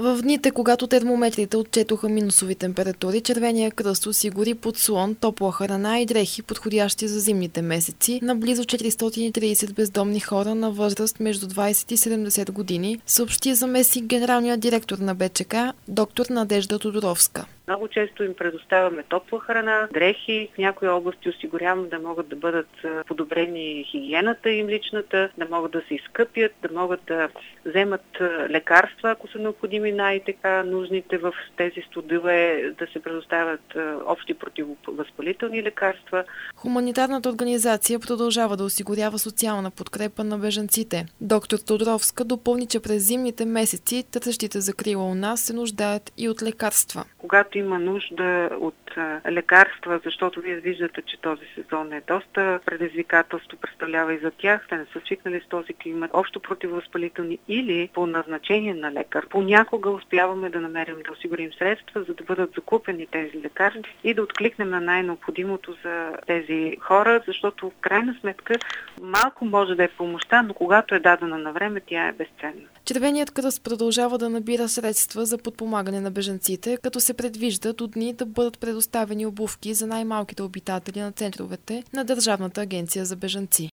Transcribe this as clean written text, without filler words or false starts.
В дните, когато термометрите отчетоха минусови температури, Червения кръст осигури подслон, топла храна и дрехи, подходящи за зимните месеци, на близо 430 бездомни хора на възраст между 20 и 70 години, съобщи заместник генералният директор на БЧК, доктор Надежда Тодоровска. Много често им предоставяме топла храна, дрехи. В някои области осигуряваме да могат да бъдат подобрени хигиената им личната, да могат да се изкъпят, да могат да вземат лекарства, ако са необходими най-така нужните в тези студове, да се предоставят общи противовъзпалителни лекарства. Хуманитарната организация продължава да осигурява социална подкрепа на бежанците. Доктор Тодоровска допълни, че през зимните месеци търсещите закрила у нас се нуждаят и от лекарства. Когато има нужда от лекарства, защото вие виждате, че този сезон е доста предизвикателство, представлява и за тях, те не са свикнали с този климат, общо противовъзпалителни или по назначение на лекар. Понякога успяваме да намерим, да осигурим средства, за да бъдат закупени тези лекарства и да откликнем на най-необходимото за тези хора, защото в крайна сметка малко може да е помощта, но когато е дадена на време, тя е безценна. Червеният кръст продължава да набира средства за подпомагане на бежанците, като се предвижда до дни да бъдат предоставени обувки за най-малките обитатели на центровете на Държавната агенция за бежанци.